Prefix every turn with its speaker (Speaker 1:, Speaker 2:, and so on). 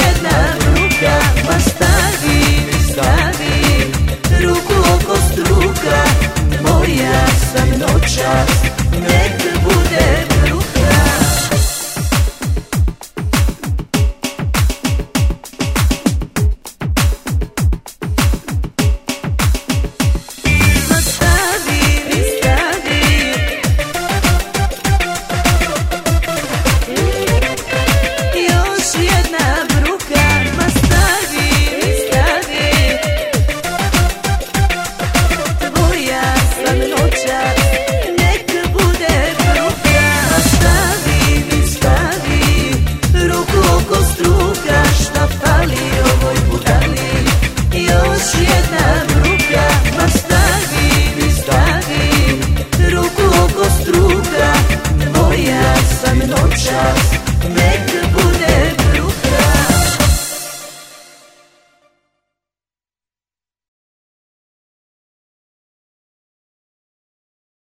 Speaker 1: jedna ruka, ma stavi, stavi ruku oko struka, moja sam noćas, nek bude bruka. Ma stavi, stavi još jedna bruka, ma stavi, stavi tvoja sam noćas, nek bude bruka. Ma stavi, stavi ruku oko struka, šta fali ovoj budali, još jedna bruka. Ma stavi, stavi ruku oko struka, tvoja sam noćas,